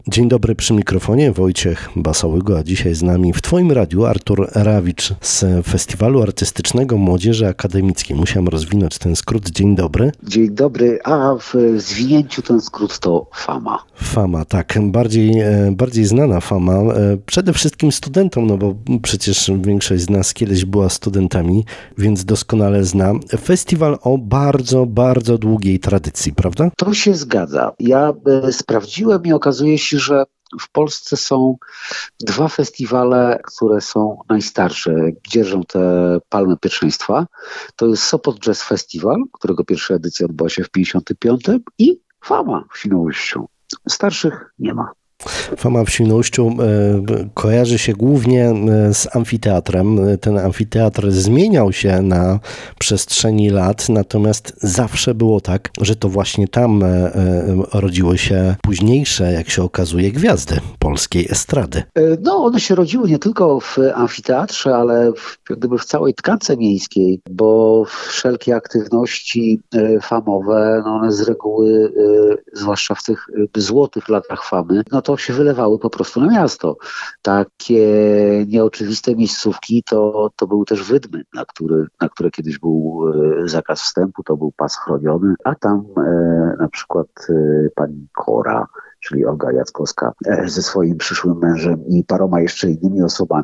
Dzień dobry, przy mikrofonie Wojciech Basałygo, a dzisiaj z nami w Twoim radiu Artur Rawicz z Festiwalu Artystycznego Młodzieży Akademickiej. Musiałem rozwinąć ten skrót. Dzień dobry. Dzień dobry, a w zwinięciu ten skrót to FAMA. FAMA, tak. Bardziej znana FAMA. Przede wszystkim studentom, no bo przecież większość z nas kiedyś była studentami, więc doskonale zna. Festiwal o bardzo, bardzo długiej tradycji, prawda? To się zgadza. Ja sprawdziłem i okazuje się, że w Polsce są dwa festiwale, które są najstarsze, dzierżą te palmę pierwszeństwa. To jest Sopot Jazz Festival, którego pierwsza edycja odbyła się w 1955 i FAMA w Świnoujściu. Starszych nie ma. FAMA w Świnoujściu kojarzy się głównie z amfiteatrem. Ten amfiteatr zmieniał się na przestrzeni lat, natomiast zawsze było tak, że to właśnie tam rodziły się późniejsze, jak się okazuje, gwiazdy polskiej estrady. No, one się rodziły nie tylko w amfiteatrze, ale w całej tkance miejskiej, bo wszelkie aktywności famowe, no one z reguły, zwłaszcza w tych złotych latach famy, no to się wylewały po prostu na miasto. Takie nieoczywiste miejscówki to były też wydmy, na które kiedyś był zakaz wstępu, to był pas chroniony, a tam na przykład pani Kora, czyli Olga Jackowska ze swoim przyszłym mężem i paroma jeszcze innymi osobami,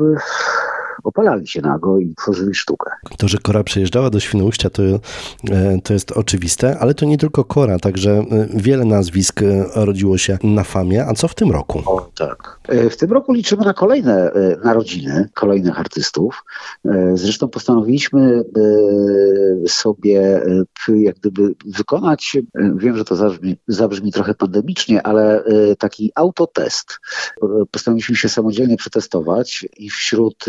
opalali się nago i tworzyli sztukę. To, że Kora przyjeżdżała do Świnoujścia, to jest oczywiste, ale to nie tylko Kora, także wiele nazwisk rodziło się na famie. A co w tym roku? O tak. W tym roku liczymy na kolejne narodziny, kolejnych artystów. Zresztą postanowiliśmy sobie jak gdyby wykonać, wiem, że to zabrzmi trochę pandemicznie, ale taki autotest. Postanowiliśmy się samodzielnie przetestować i wśród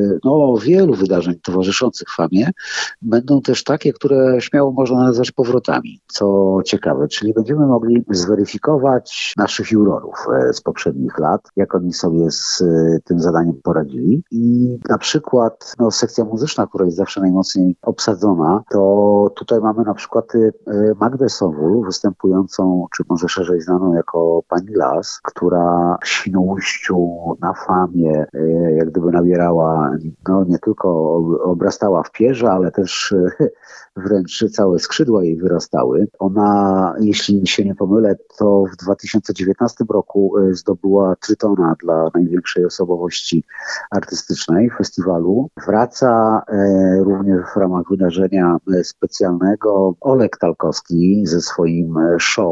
wielu wydarzeń towarzyszących famie będą też takie, które śmiało można nazwać powrotami, co ciekawe, czyli będziemy mogli zweryfikować naszych jurorów z poprzednich lat, jak oni sobie z tym zadaniem poradzili i na przykład sekcja muzyczna, która jest zawsze najmocniej obsadzona, to tutaj mamy na przykład Magdę Sowul, występującą, czy może szerzej znaną jako Pani Las, która w Świnoujściu na famie jak gdyby nabierała, nie tylko obrastała w pierze, ale też wręcz całe skrzydła jej wyrastały. Ona, jeśli się nie pomylę, to w 2019 roku zdobyła Trytona dla największej osobowości artystycznej festiwalu. Wraca również w ramach wydarzenia specjalnego Olek Talkowski ze swoim show.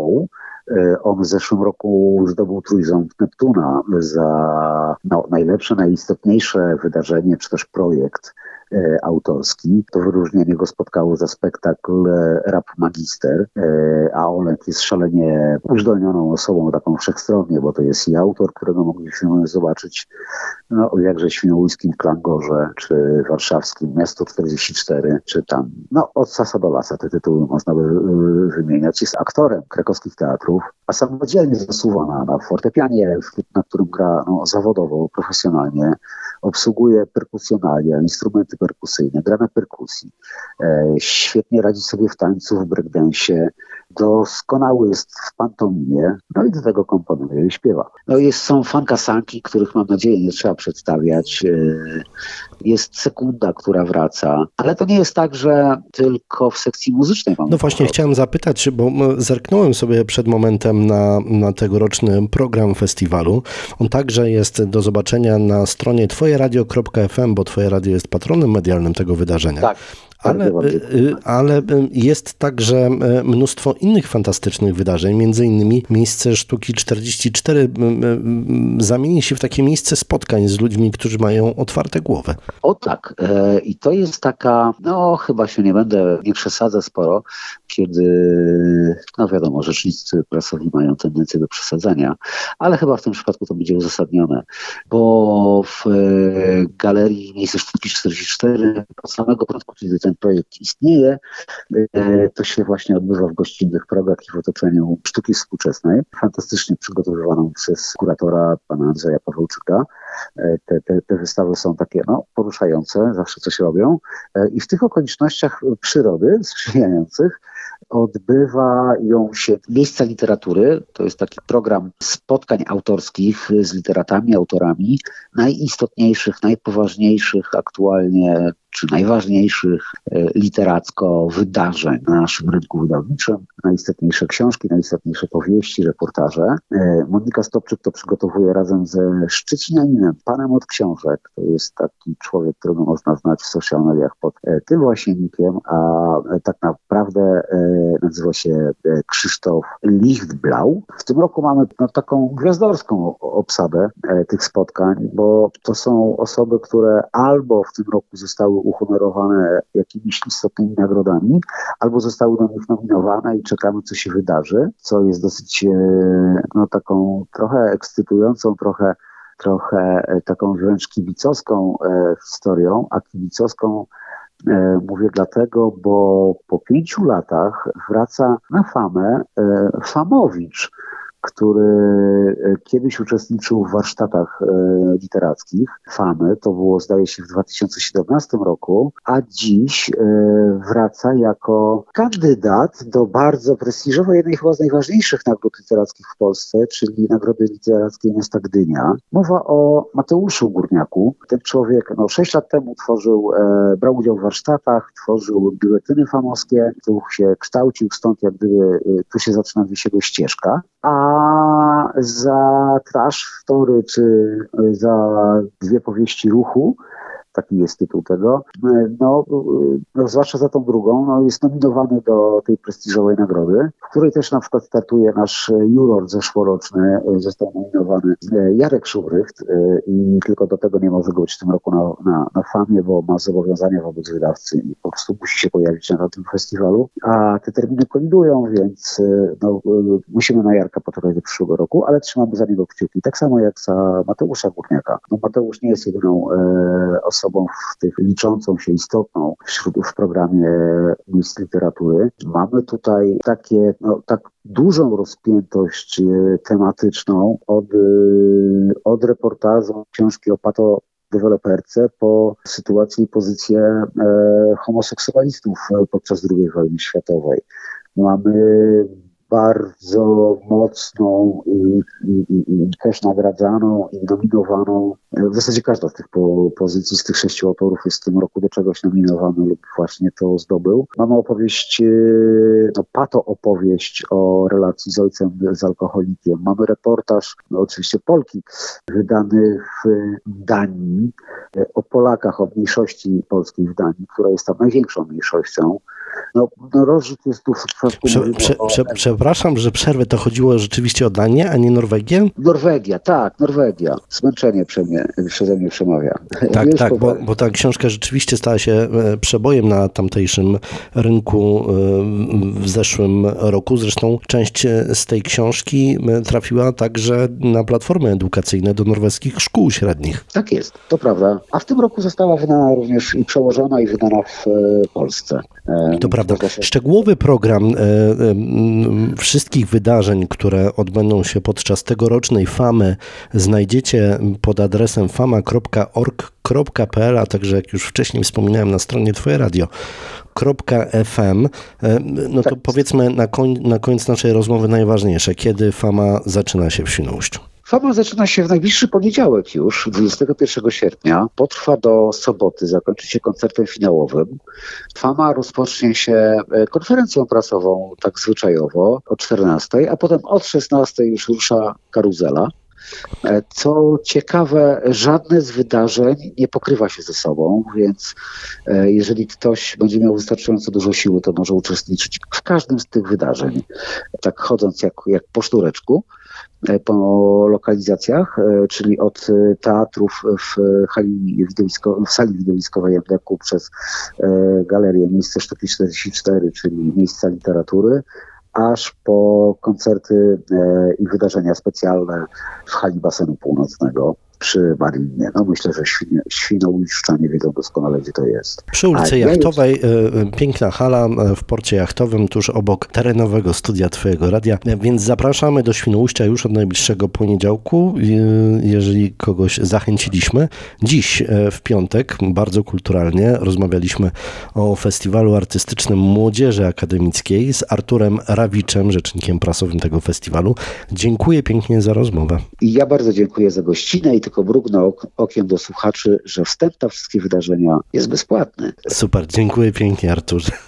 On w zeszłym roku zdobył trójząb Neptuna za najlepsze, najistotniejsze wydarzenie, czy też projekt autorski. To wyróżnienie go spotkało za spektakl Rap Magister, a Olek jest szalenie uzdolnioną osobą, taką wszechstronnie, bo to jest i autor, którego mogliśmy zobaczyć w jakże świnoujskim Klangorze, czy warszawskim Miasto 44, czy tam, od sasa do lasa te tytuły można by wymieniać. Jest aktorem krakowskich teatrów, a samodzielnie zasuwa na fortepianie, na którym gra zawodowo, profesjonalnie, obsługuje perkusjonalia, instrumenty perkusyjne, gra na perkusji. Świetnie radzi sobie w tańcu, w breakdance'ie, doskonały jest w pantomimie, i do tego komponuje i śpiewa. Są fankasanki, których mam nadzieję nie trzeba przedstawiać. Jest Sekunda, która wraca, ale to nie jest tak, że tylko w sekcji muzycznej mamy. Właśnie chciałem zapytać, bo zerknąłem sobie przed momentem na tegoroczny program festiwalu. On także jest do zobaczenia na stronie twojeradio.fm, bo Twoje Radio jest patronem medialnym tego wydarzenia. Tak. Ale jest także mnóstwo innych fantastycznych wydarzeń, między innymi Miejsce Sztuki 44 zamieni się w takie miejsce spotkań z ludźmi, którzy mają otwarte głowy. O tak. I to jest taka, chyba się nie przesadzę sporo, kiedy, wiadomo, rzecznicy prasowi mają tendencję do przesadzania, ale chyba w tym przypadku to będzie uzasadnione, bo w Galerii Miejsce Sztuki 44 od samego początku, kiedy ten projekt istnieje, to się właśnie odbywa w gościnnych progach i w otoczeniu sztuki współczesnej, fantastycznie przygotowywaną przez kuratora pana Andrzeja Pawełczyka. te wystawy są takie poruszające, zawsze coś robią. I w tych okolicznościach przyrody sprzyjających odbywają się miejsca literatury. To jest taki program spotkań autorskich z literatami, autorami, najistotniejszych, najpoważniejszych aktualnie, czy najważniejszych literacko wydarzeń na naszym rynku wydawniczym. Najistotniejsze książki, najistotniejsze powieści, reportaże. Monika Stopczyk to przygotowuje razem ze Szczecinaninem, panem od książek. To jest taki człowiek, którego można znać w social mediach pod tym właśnie nickiem, a tak naprawdę nazywa się Krzysztof Lichtblau. W tym roku mamy taką gwiazdorską obsadę tych spotkań, bo to są osoby, które albo w tym roku zostały uhonorowane jakimiś istotnymi nagrodami, albo zostały do nich nominowane i czekamy, co się wydarzy, co jest dosyć taką trochę ekscytującą, trochę taką wręcz kibicowską historią, a kibicowską mówię dlatego, bo po 5 latach wraca na famę Famowicz, który kiedyś uczestniczył w warsztatach literackich Famy. To było, zdaje się, w 2017 roku, a dziś wraca jako kandydat do bardzo prestiżowej, jednej chyba z najważniejszych nagród literackich w Polsce, czyli Nagrody Literackiej Miasta Gdynia. Mowa o Mateuszu Górniaku. Ten człowiek 6 lat temu brał udział w warsztatach, tworzył biuletyny famowskie, tu się kształcił, stąd jak gdyby tu się zaczyna gdzieś jego ścieżka. A za Trash Story, czy za 2 powieści ruchu, taki jest tytuł tego, zwłaszcza za tą drugą, jest nominowany do tej prestiżowej nagrody, w której też na przykład startuje nasz juror zeszłoroczny, został nominowany Jarek Szubrycht i tylko do tego nie może go być w tym roku na Famie, bo ma zobowiązania wobec wydawcy i po prostu musi się pojawić na tym festiwalu, a te terminy kolidują, więc musimy na Jarka poczekać do przyszłego roku, ale trzymamy za niego kciuki, tak samo jak za Mateusza Górniaka. Mateusz nie jest jedyną osobą w tych liczącą się istotną w programie miejsc literatury. Mamy tutaj tak dużą rozpiętość tematyczną od reportażu książki o patodeweloperce po sytuację i pozycję homoseksualistów podczas II wojny światowej. Mamy bardzo mocną i też nagradzaną i nominowaną. W zasadzie każda z tych pozycji, z tych 6 autorów jest w tym roku do czegoś nominowany lub właśnie to zdobył. Mamy opowieść, opowieść o relacji z ojcem, z alkoholikiem. Mamy reportaż, oczywiście Polki, wydany w Danii, o Polakach, o mniejszości polskiej w Danii, która jest tam największą mniejszością. Rozrzut jest tu w przypadku... Przepraszam, że przerwę. To chodziło rzeczywiście o Danię, a nie Norwegię? Norwegia. Zmęczenie przeze mnie przemawia. Tak, bo ta książka rzeczywiście stała się przebojem na tamtejszym rynku w zeszłym roku. Zresztą część z tej książki trafiła także na platformy edukacyjne do norweskich szkół średnich. Tak jest, to prawda. A w tym roku została wydana również i przełożona i wydana w Polsce. To prawda. Szczegółowy program wszystkich wydarzeń, które odbędą się podczas tegorocznej Famy, znajdziecie pod adresem fama.org.pl, a także, jak już wcześniej wspominałem, na stronie twojeradio.fm. To powiedzmy na koniec naszej rozmowy najważniejsze. Kiedy Fama zaczyna się w Świnoujściu? Fama zaczyna się w najbliższy poniedziałek już, 21 sierpnia. Potrwa do soboty, zakończy się koncertem finałowym. Fama rozpocznie się konferencją prasową, tak zwyczajowo, o 14, a potem od 16 już rusza karuzela. Co ciekawe, żadne z wydarzeń nie pokrywa się ze sobą, więc jeżeli ktoś będzie miał wystarczająco dużo siły, to może uczestniczyć w każdym z tych wydarzeń, tak chodząc jak po sznureczku po lokalizacjach, czyli od teatrów w sali widowiskowej MDK przez galerię Miejsce Sztuki 44, czyli Miejsca Literatury, aż po koncerty i wydarzenia specjalne w hali basenu północnego. przy Marinie. No myślę, że świnoujszczanie wiedzą doskonale, gdzie to jest. Przy ulicy Jachtowej, piękna hala w porcie jachtowym, tuż obok terenowego studia Twojego radia, więc zapraszamy do Świnoujścia już od najbliższego poniedziałku, jeżeli kogoś zachęciliśmy. Dziś w piątek, bardzo kulturalnie, rozmawialiśmy o festiwalu artystycznym Młodzieży Akademickiej z Arturem Rawiczem, rzecznikiem prasowym tego festiwalu. Dziękuję pięknie za rozmowę. I ja bardzo dziękuję za gościnę i tylko mrugnę okiem do słuchaczy, że wstęp na wszystkie wydarzenia jest bezpłatny. Super, dziękuję pięknie, Arturze.